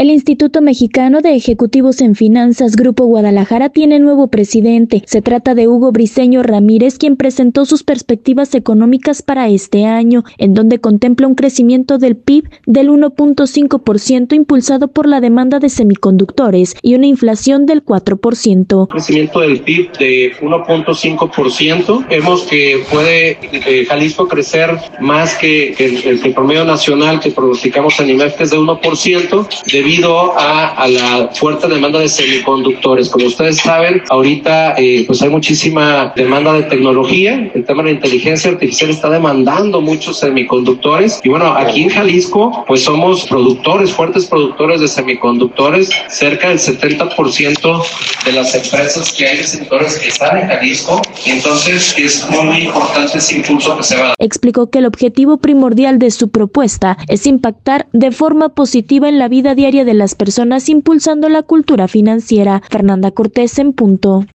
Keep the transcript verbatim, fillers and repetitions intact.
El Instituto Mexicano de Ejecutivos en Finanzas, Grupo Guadalajara, tiene nuevo presidente. Se trata de Hugo Briceño Ramírez, quien presentó sus perspectivas económicas para este año, en donde contempla un crecimiento del P I B del uno punto cinco por ciento impulsado por la demanda de semiconductores y una inflación del cuatro por ciento. Crecimiento del P I B de uno punto cinco por ciento. Vemos que puede eh, Jalisco crecer más que, que, el, que el promedio nacional que pronosticamos a nivel que es de uno por ciento, debido a, a la fuerte demanda de semiconductores. Como ustedes saben, ahorita eh, pues hay muchísima demanda de tecnología. El tema de la inteligencia artificial está demandando muchos semiconductores. Y bueno, aquí en Jalisco pues somos productores, fuertes productores de semiconductores. Cerca del setenta por ciento de las empresas que hay de sectores que están en Jalisco. Entonces es muy importante ese impulso que se va a dar. Explicó que el objetivo primordial de su propuesta es impactar de forma positiva en la vida diaria de las personas, impulsando la cultura financiera. Fernanda Cortés, en Punto.